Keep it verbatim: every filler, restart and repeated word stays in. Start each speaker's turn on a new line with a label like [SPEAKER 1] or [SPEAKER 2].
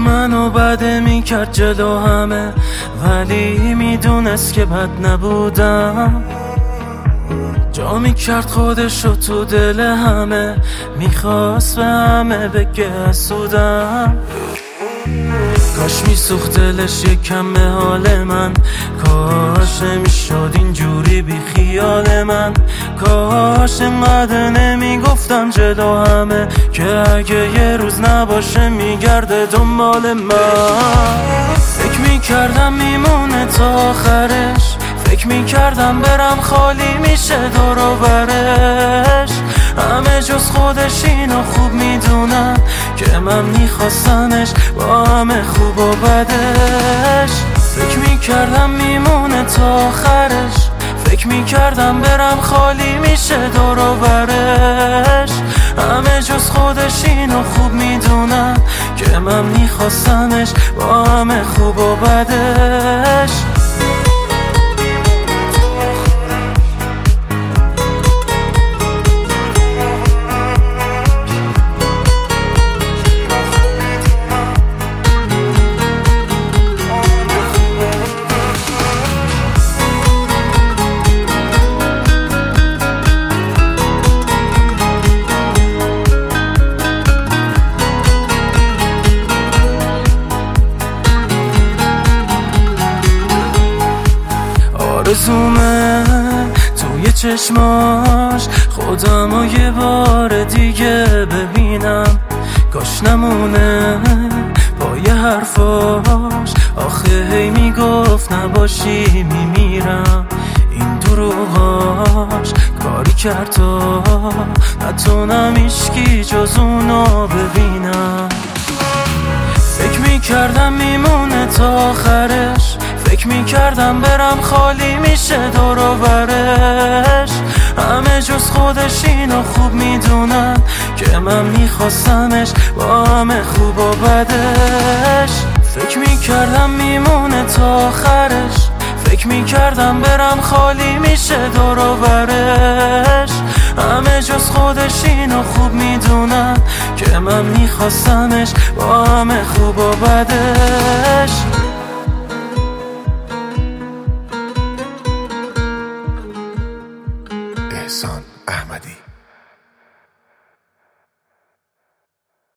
[SPEAKER 1] منو بده میکرد جلو همه، ولی میدونست که بد نبودم. جا میکرد خودشو تو دل همه، میخواست به همه بگه حسودم. کاش میسوخت دلش یکم به حال من، کاش نمیشد اینجوری بی خیال من. کاش اینقدر نمیگفتم جلو همه، که اگه یه روز نباشه میگرده دنبال من. فکر میکردم میمونه تا آخرش، فکر میکردم برم خالی میشه دور و برش. همه جز خودش اینو خوب میدونن که من میخواستمش با همه خوب و بدش. فکر میکردم میمونه تا آخرش، فکر میکردم برم خالی میشه دور و برش. همه جز خودش اینو خوب میدونن که من میخواستمش با همه خوب و بدش. آرزومه توی چشماش خودم و یه بار دیگه ببینم. کاش نمونه پای حرفاش، آخه هی میگفت نباشی میمیرم. این دروغاش کاری کرد تا نتونم هیچکی جز اونو ببینم. فکر میکردم میمونه تا آخرش، فکر میکردم برم خالی میشه دور و برش. همه جز خودش اینو خوب میدونن که من میخواستمش با همه خوب و بدش. فکر میکردم میمونه تا آخرش، فکر میکردم برم خالی میشه دور و برش. همه جز خودش اینو خوب میدونن که من میخواستمش با همه خوب و بدش.